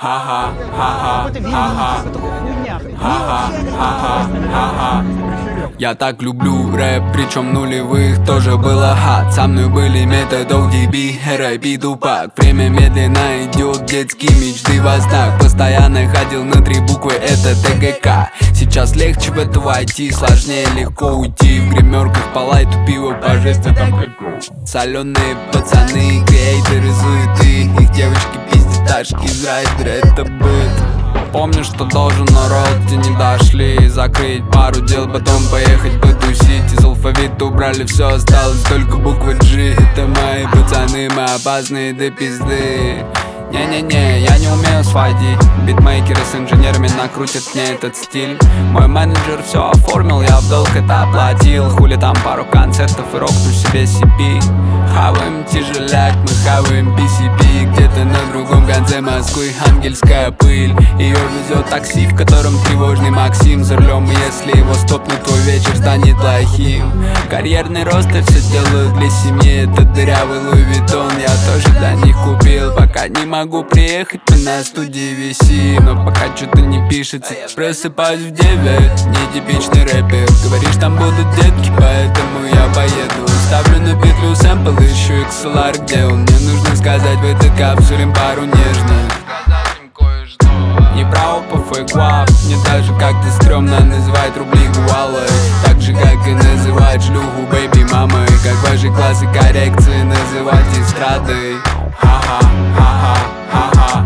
ха-ха, ха-ха, ха-ха, ха-ха, ха-ха, ха-ха. Я так люблю рэп, причем нулевых тоже было хат. Со мной были методов DB, R.I.P. Тупак. Время медленно идет, детские мечты во снах. Постоянно ходил на 3 буквы, это ТГК. Сейчас легче в это войти, сложнее легко уйти. В гримерках по лайту пиво по жести там прикол. Соленые пацаны, креаторы суеты. Их девочки пиздеташки из райдера, это быт. Помню, что должен, но роялти не дошли. Закрыть пару дел, потом поехать потусить. Из алфавита убрали все, осталось только буква G. Это мои пацаны, мы опасные до пизды. Не-не-не, я не умею сводить. Битмейкеры с инженерами накрутят мне этот стиль. Мой менеджер все оформил, я в долг это оплатил. Хули там пару концертов и рокну себе CP. Хаваем тяжеляк, мы хаваем PCP. Где-то на другом конце Москвы ангельская пыль. Ее везет такси, в котором тревожный Максим за рулем. Если его стопнут, твой вечер станет плохим. Карьерный рост и все делаю для семьи. Это дырявый Луи Виттон, я тоже для них купил. Пока не могу приехать, мы на студии висим. Но пока что-то не пишется, просыпаюсь в 9. Нетипичный рэпер, говоришь, там будут детки, поэтому я поеду. Ставлю на петлю сэмпл, ищу XLR, где он. Мне нужно сказать в этой капсуле пару нежных. Не право по фейк-вап, мне даже как-то стрёмно называть рубли гуалой. Так же, как и называть шлюху бэйби-мамой. Как ваши классы коррекции называть эстрадой. Ха-ха, ха-ха, ха-ха.